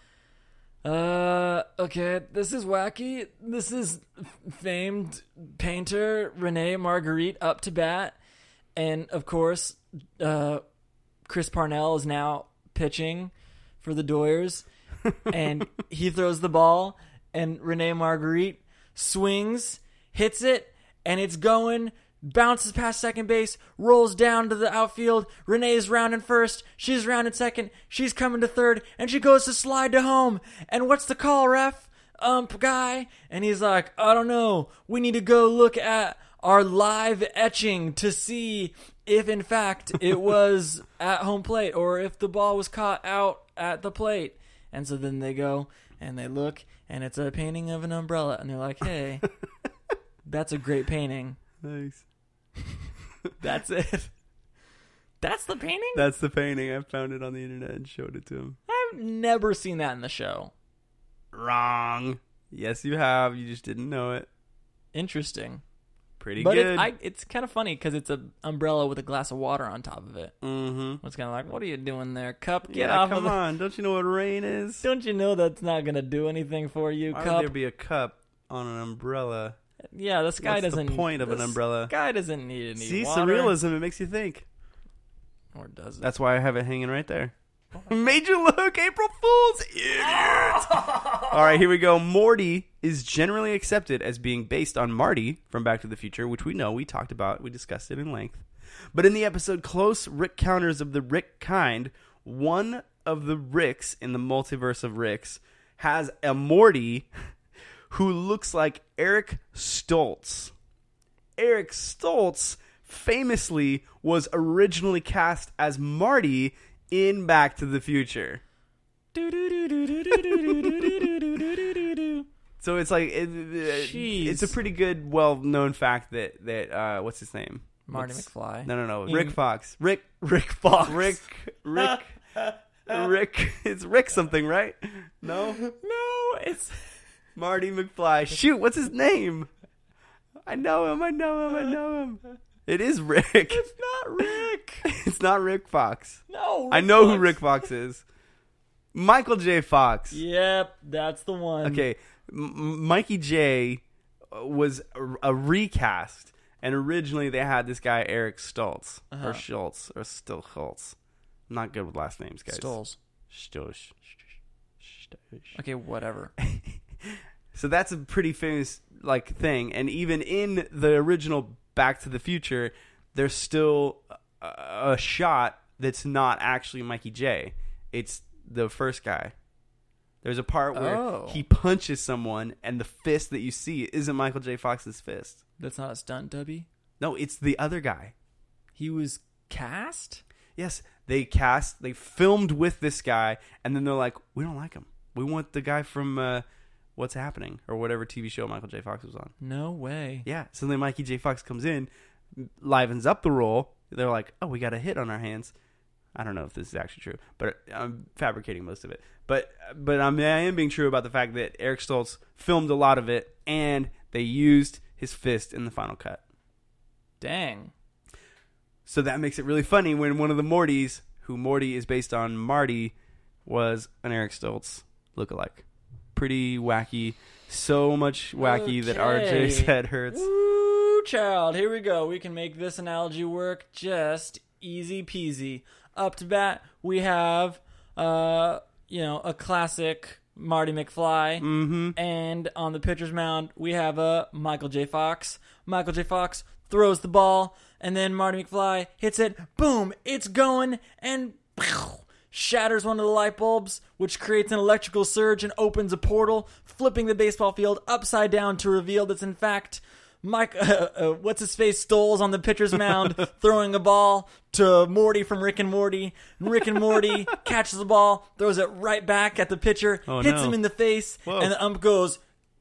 okay, this is wacky. This is famed painter Rene Marguerite up to bat. And, of course, Chris Parnell is now pitching for the Doyers. And he throws the ball, and Rene Marguerite swings, hits it, and it's going bounces past second base, rolls down to the outfield. Renee's rounding first. She's rounding second. She's coming to third, and she goes to slide to home. And what's the call, ref? Ump guy. And he's like, I don't know. We need to go look at our live etching to see if, in fact, it was at home plate or if the ball was caught out at the plate. And so then they go and they look, and it's a painting of an umbrella. And they're like, hey, that's a great painting. Nice. That's it. That's the painting? That's the painting. I found it on the internet and showed it to him. I've never seen that in the show. Wrong. Yes, you have. You just didn't know it. Interesting. Pretty But good. it's kind of funny because it's an umbrella with a glass of water on top of it. Mm-hmm. It's kind of like, what are you doing there, Cup? Get Yeah, off come of the... on. Don't you know what rain is? Don't you know that's not going to do anything for you, Why Cup? would there be a cup on an umbrella? Yeah, the sky What's doesn't... the point of an umbrella? Sky doesn't need any See, water. surrealism, it makes you think. Or does it? That's why I have it hanging right there. Made you look, April Fool's! Idiot! All right, here we go. Morty is generally accepted as being based on Marty from Back to the Future, which we know, we talked about, we discussed it in length. But in the episode Close Rick Counters of the Rick Kind, one of the Ricks in the multiverse of Ricks has a Morty who looks like Eric Stoltz. Eric Stoltz famously was originally cast as Marty in Back to the Future. So it's like it's a pretty good, well-known fact that what's his name? Marty McFly. No. Rick Fox. Rick Fox. Rick. It's Rick something, right? No, it's Marty McFly. Shoot, what's his name? I know him. It is Rick. It's not Rick. It's not Rick Fox. No, I know who Rick Fox is. Michael J. Fox. Yep, that's the one. Okay, Mikey J was a recast, and originally they had this guy Eric Stoltz or Schultz or still Schultz. I'm not good with last names, guys. Stoltz. Okay, whatever. So that's a pretty famous thing, and even in the original Back to the Future, there's still a shot that's not actually Mikey J. It's the first guy. There's a part where he punches someone, and the fist that you see isn't Michael J. Fox's fist. That's not a stunt, Dubby? No, it's the other guy. He was cast? Yes, they filmed with this guy, and then they're like, we don't like him. We want the guy from What's Happening, or whatever TV show Michael J. Fox was on. No way. Yeah, so then Mikey J. Fox comes in, livens up the role. They're like, oh, we got a hit on our hands. I don't know if this is actually true, but I'm fabricating most of it. But I am being true about the fact that Eric Stoltz filmed a lot of it, and they used his fist in the final cut. Dang. So that makes it really funny when one of the Mortys, who Morty is based on Marty, was an Eric Stoltz lookalike. Pretty wacky. So much wacky that RJ said hurts. Woo, child. Here we go. We can make this analogy work just easy peasy. Up to bat, we have, a classic Marty McFly. Mm-hmm. And on the pitcher's mound, we have a Michael J. Fox. Michael J. Fox throws the ball, and then Marty McFly hits it. Boom! It's going, and shatters one of the light bulbs, which creates an electrical surge and opens a portal, flipping the baseball field upside down to reveal that's in fact what's-his-face Stoles on the pitcher's mound throwing a ball to Morty from Rick and Morty. And Rick and Morty catches the ball, throws it right back at the pitcher, hits him in the face, and the ump goes,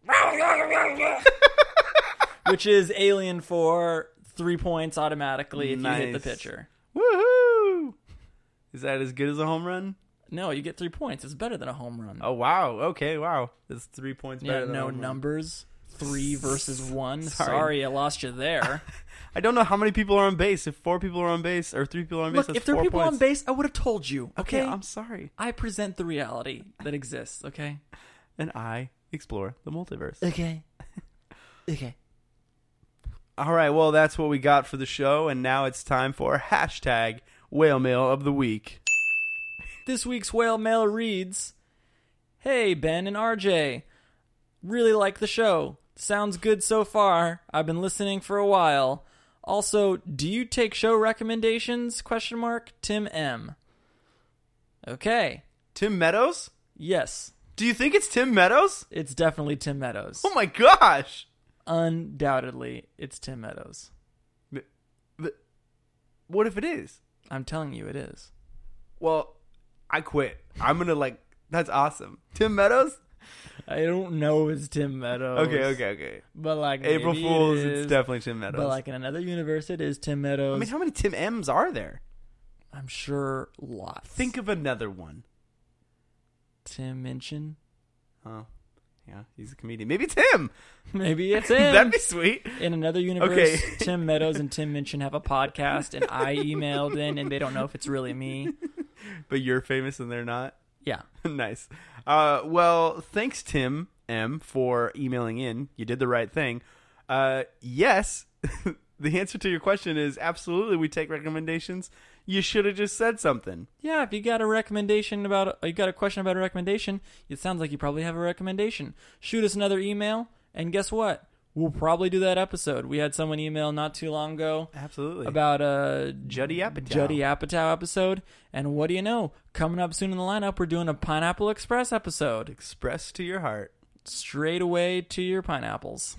which is alien for 3 points automatically if you hit the pitcher. Woohoo! Is that as good as a home run? No, you get 3 points. It's better than a home run. Oh, wow. Okay, wow. That's 3 points better than a home run. Numbers. 3 versus 1. Sorry, I lost you there. I don't know how many people are on base. If 4 people are on base or 3 people are on base, Look, that's if there are 4 people points. on base, I would have told you. Okay, I'm sorry. I present the reality that exists, okay? And I explore the multiverse. Okay. All right, well, that's what we got for the show, and now it's time for hashtag Whale Mail of the Week. This week's Whale Mail reads, Hey, Ben and RJ. Really like the show. Sounds good so far. I've been listening for a while. Also, do you take show recommendations? ? Tim M. Okay. Tim Meadows? Yes. Do you think it's Tim Meadows? It's definitely Tim Meadows. Oh my gosh! Undoubtedly, it's Tim Meadows. But what if it is? I'm telling you it is. Well, I quit. I'm gonna that's awesome. Tim Meadows? I don't know if it's Tim Meadows. Okay. But April maybe Fools, it is. it's definitely Tim Meadows. But in another universe, it is Tim Meadows. I mean, how many Tim M's are there? I'm sure lots. Think of another one. Tim Minchin. Oh, yeah, he's a comedian. Maybe it's him. Maybe it's him. That'd be sweet. In another universe, Okay. Tim Meadows and Tim Minchin have a podcast, and I emailed in, and they don't know if it's really me. But you're famous and they're not? Yeah. Nice. Well, thanks, Tim M, for emailing in. You did the right thing. Yes, the answer to your question is absolutely we take recommendations. You should have just said something. Yeah, if you got a question about a recommendation, it sounds like you probably have a recommendation. Shoot us another email, and guess what? We'll probably do that episode. We had someone email not too long ago Absolutely. about a Judd Apatow. Judd Apatow episode, and what do you know? Coming up soon in the lineup, we're doing a Pineapple Express episode. Express to your heart. Straight away to your pineapples.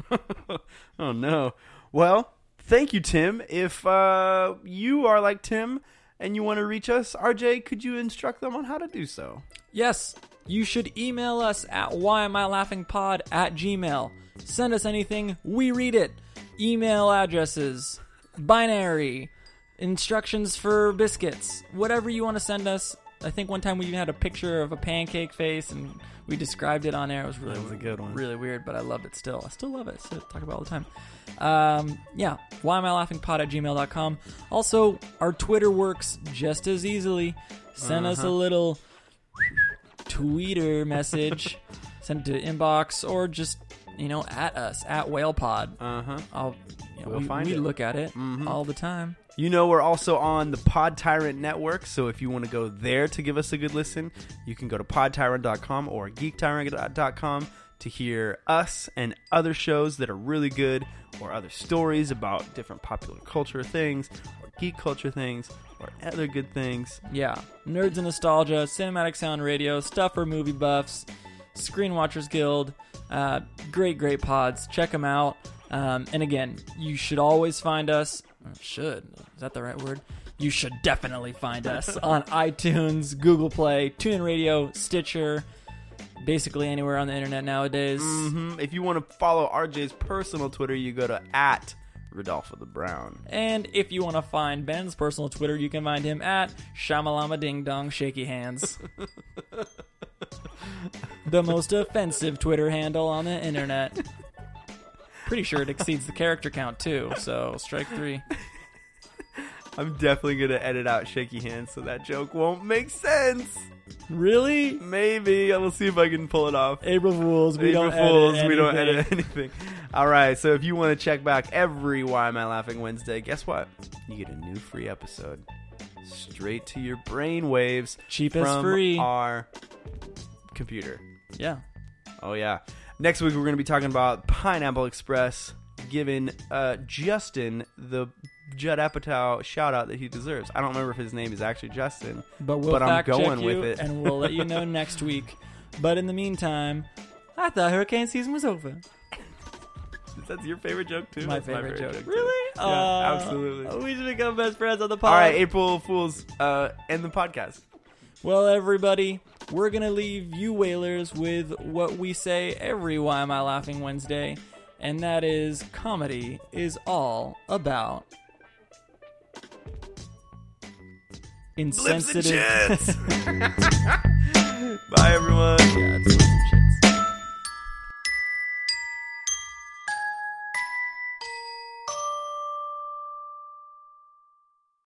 Oh, no. Well, thank you, Tim. If you are like Tim and you want to reach us, RJ, could you instruct them on how to do so? Yes, you should email us at whyamilaughingpod@gmail.com. Send us anything, we read it. Email addresses, binary, instructions for biscuits, whatever you want to send us. I think one time we even had a picture of a pancake face and we described it on air. It was really That was a good one. Really weird, but I loved it still. I still love it. I talk about it all the time. Yeah, whyamilaughingpod@gmail.com. Also, our Twitter works just as easily. Send us a little tweeter message. Send it to inbox or just at us at WhalePod. We'll find we it. look at it all the time. We're also on the Pod Tyrant Network, so if you want to go there to give us a good listen, you can go to podtyrant.com or geektyrant.com to hear us and other shows that are really good, or other stories about different popular culture things, or geek culture things, or other good things. Yeah, Nerds and Nostalgia, Cinematic Sound Radio, stuff for movie buffs, Screen Watchers Guild, great pods. Check them out. And again, you should always find us. Is that the right word? You should definitely find us on iTunes, Google Play, TuneIn Radio, Stitcher, basically anywhere on the internet nowadays. If you want to follow RJ's personal Twitter, you go to @Rodolfo the Brown. And if you want to find Ben's personal Twitter, you can find him at Shamalama Ding Dong Shaky Hands. The most offensive Twitter handle on the internet. Pretty sure it exceeds the character count too, so strike 3. I'm definitely going to edit out Shaky Hands so that joke won't make sense. Really? Maybe. I will see if I can pull it off. April Fools, we April don't Fools, edit we don't anything. edit anything. All right, so if you want to check back every Why Am I Laughing Wednesday, guess what? You get a new free episode straight to your brain waves. Cheap as from free. our computer. Yeah. Oh, yeah. Next week, we're going to be talking about Pineapple Express, giving Justin the Judd Apatow shout-out that he deserves. I don't remember if his name is actually Justin, But we'll I'm fact going check with you, it. and we'll let you know next week. But in the meantime, I thought hurricane season was over. That's your favorite joke, too? My That's favorite joke. too. Really? Yeah, absolutely. We should become best friends on the pod. All right, April Fools, end the podcast. Well, everybody, we're going to leave you whalers with what we say every Why Am I Laughing Wednesday, and that is comedy is all about insensitive... Blips and chits. Bye, everyone. Yeah, it's blips and chits.